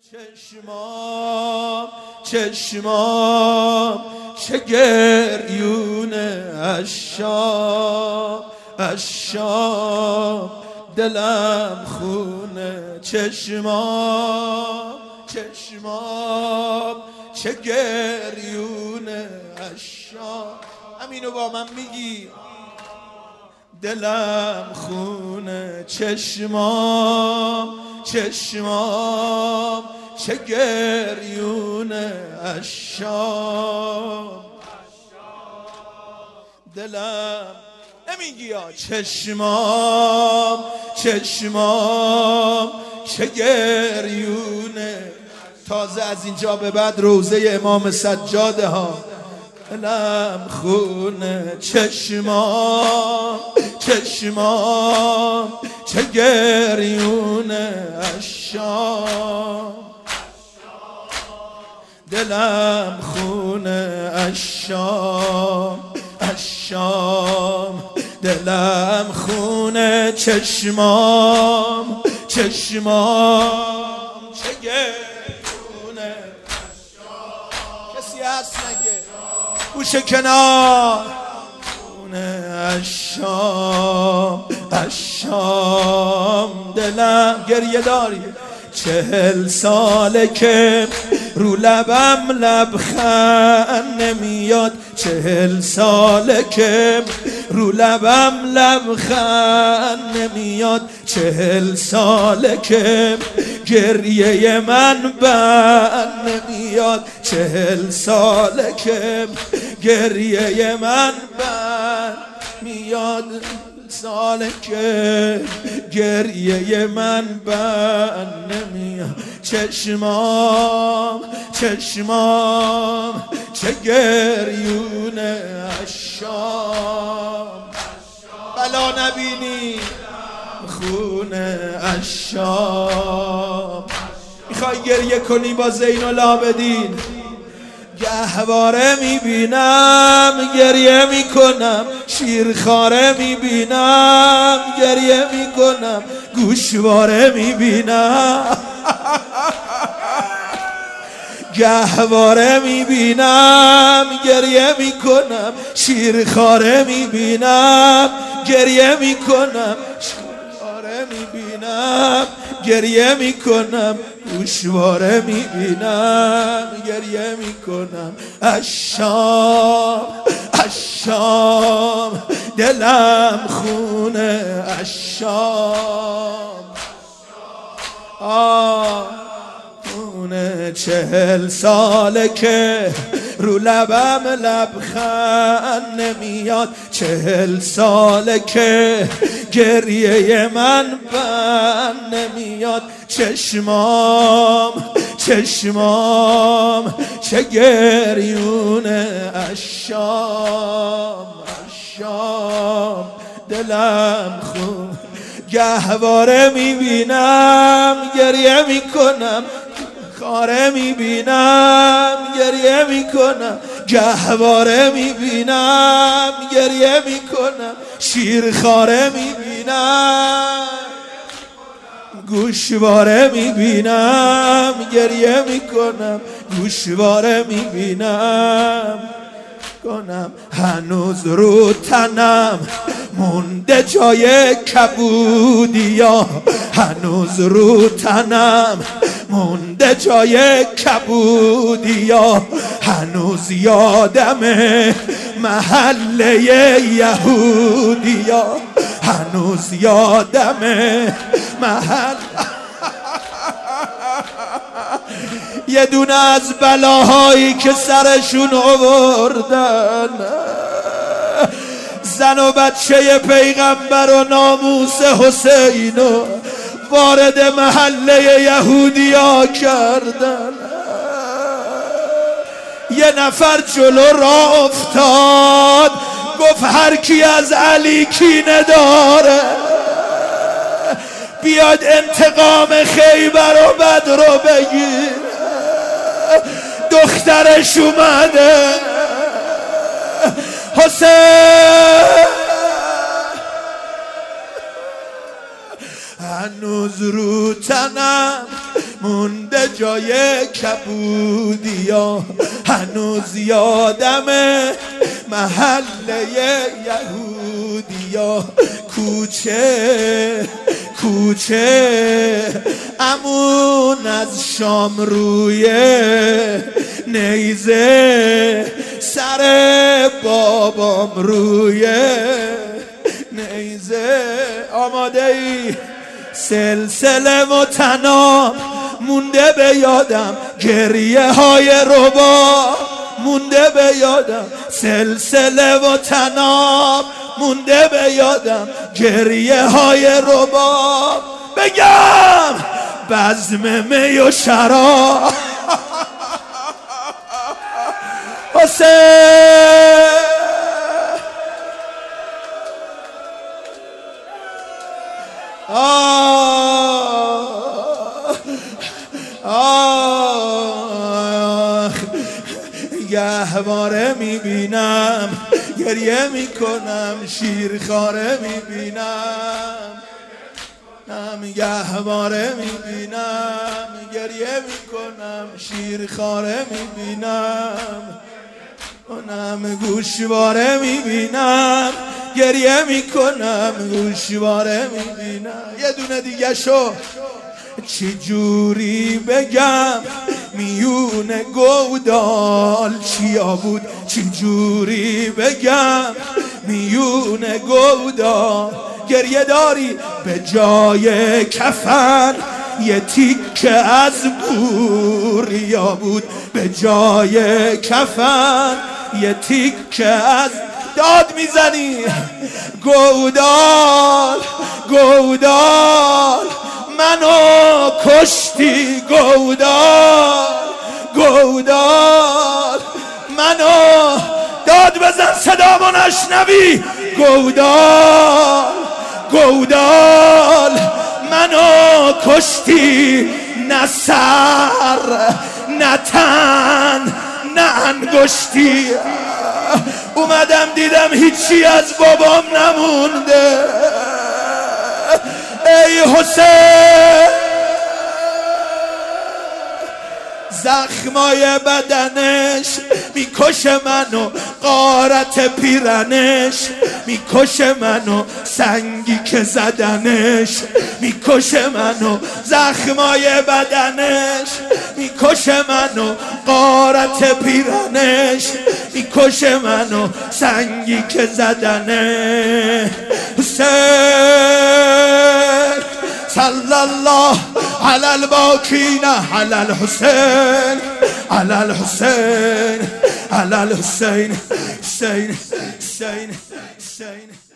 چشمام چشمام چه گریونه اشام اشام دلم خونه چشمام چشمام چه گریونه اشام همینو با من میگی دلم خونه چشمام چشمام چه گریونه اشام دلم نمیگی یا چشمام چشمام چه گریونه تازه از اینجا به بعد روزه امام سجاده ها دلم خونه چشمام چشمام چه گریونه اشام دلم خونه اشام اشام دلم خونه چشمام چشمام چه گریونه کسی هست نگه گوشه کنار اشام اشام دلم گریه داری 40 ساله که رو لبم لبخند نمیاد 40 ساله که رو لبم لبخند نمیاد 40 ساله که گریه من بند نمیاد 40 ساله که گریه من بند میاد ساله که گریه من بند نمیاد چشمام چشمام چه گریونه اشام بلا نبینی خونه اشام میخوای گریه کنی با زین العابدین گهواره میبینم گریه میکنم شیرخواره میبینم گریه میکنم گوشواره میبینم گهواره میبینم گریه میکنم شیرخواره میبینم گریه میکنم شیرخواره میبینم گریه میکنم گوشواره میبینم گریه میکنم اشام اشام دلم خونه اشام خونه 40 ساله که رو لبم لبخند نمیاد 40 ساله که گریه من بند نمیاد چشمام چشمام چه گریونه اشام اشام دلم خون گهواره میبینم گریه میکنم خاره میبینم گریه میکنم گهواره میبینم گریه میکنم شیرخواره میبینم گوشواره میبینم گریه میکنم گوشواره میبینم هنوز رو تنم مونده جای کبودیا هنوز رو تنم مونده جای کبودیا هنوز یادم محله یهودیا هنوز یادم محل یه دونه از بلاهایی که سرشون آوردن زن و بچه پیغمبر و ناموس حسین و وارد محله یهودیا کردن یه نفر جلو را افتاد گفت هر کی از علی کینه داره بیاد انتقام خیبر و بدر رو بگیر دخترش اومده حسین هنوز رو تنم مونده جای کبودیا، هنوز یادمه محله یهودیا، کوچه کوچه امون از شام روی نیزه، سر بابام روی نیزه. آماده ای؟ سلسله و تنام مونده به یادم، گریه های ربا مونده به یادم، سلسله و تنام مونده به یادم، گریه های ربا. بگم بزم می و شراب حسین گهواره میبینم گریه میکنم، شیرخواره میبینم، گهواره میبینم گریه میکنم، شیرخواره میبینم، اونم گوشواره میبینم گریه میکنم، گوشواره میبینم. یه دونه دیگه شو. چی جوری بگم میون گودال چیا بود، چی جوری بگم میون گودال. گریه داری به جای کفن یه تیکه از بوریا بود، به جای کفن یه تیکه از. داد میزنی گودال گودال منو کشتی، گودال گودال منو. داد بزن صدامو نشنوی. گودال گودال منو کشتی، نه سر نه تن نه انگشتی. اومدم دیدم هیچی از بابام نمونده. ای حسین زخمای بدنش میکشه منو، غارت پیرنش میکشه منو، سنگی که زدنش میکشه منو، زخمای بدنش میکشه منو، غارت پیرنش میکشه منو، سنگی که زدنش. حسین صلی الله علی الباکین علی الحسین علی الحسین علی الحسین حسین حسین حسین.